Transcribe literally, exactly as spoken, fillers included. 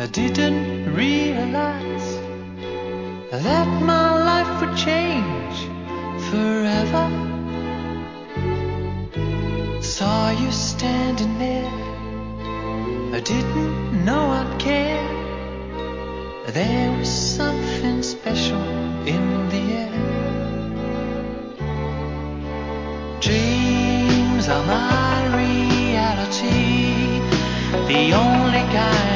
I didn't realize that my life would change forever. Saw you standing there, I didn't know I'd care. There was something special in the air. Dreams are my reality, the only kind